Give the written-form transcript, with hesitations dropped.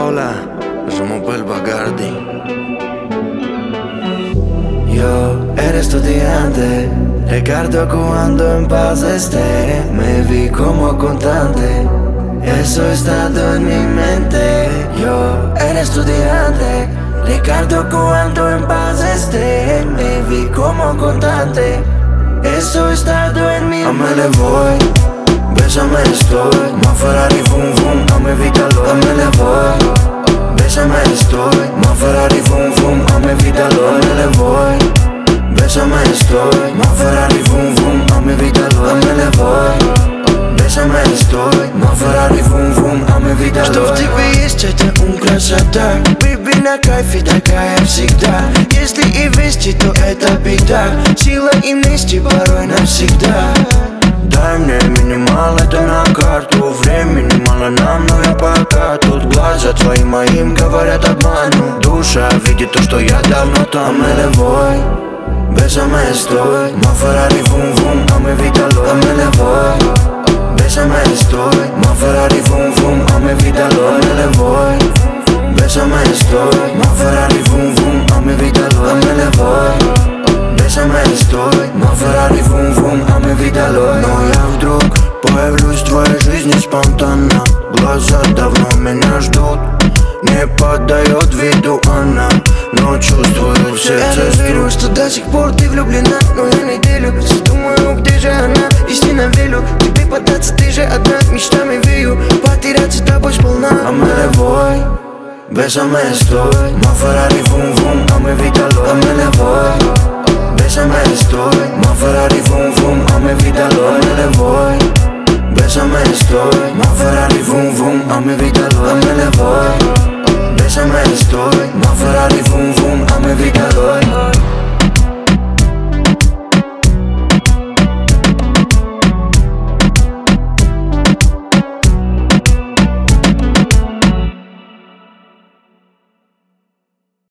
Hola, je m'appelle Bagardi. Yo era estudiante, recuerdo cuando en paz esté, me vi como contante, eso ha estado en mi mente. Yo era estudiante, recuerdo cuando en paz esté, me vi como contante, eso ha estado en mi mente. A me le voy, bésame estoy, más Ferrari fum fum, a mi vida lo. A me le voy, bésame estoy, más Ferrari fum fum, a mi vida lo. A me le voy, bésame estoy, más Ferrari fum fum, a mi vida lo. A me le voy, bésame estoy, más Ferrari fum fum, а mi vida lo. Что в тебе есть, это красота, baby, на кайфе такая всегда. Если и вести, то это беда, сила и вместе порой навсегда. Дай мне минимал, это на карту, времени мало нам, но я пока тут. Глаза твои моим говорят обману, душа видит то, что я давно там. А me le voy, bésame estoy, más Ferrari fum fum, a mi vida lo. A me le voy, bésame estoy, más Ferrari fum fum, a mi vida lo. A me le voy, bésame estoy, más Ferrari fum fum, a mi vida lo. A me le voy, bésame estoy, más Ferrari фум фум, а ми vida lo. Но я вдруг появлюсь в твоей жизни спонтанно, глаза давно меня ждут, не поддает виду она, но чувствую в сердце. Я не верю, что до сих пор ты влюблена, но я неделю все думаю, где же она, истинно верю, тебе податься, ты же одна, мечтами вею, потеряться с тобой сполна. А me le voy, bésame estoy, más Ferrari fum fum, a mi vida lo. A me le voy, bésame estoy, más Ferrari fum fum, a mi vida lo. A me le voy, bésame estoy, más Ferrari fum fum, a mi vida lo. A me le voy, bésame estoy,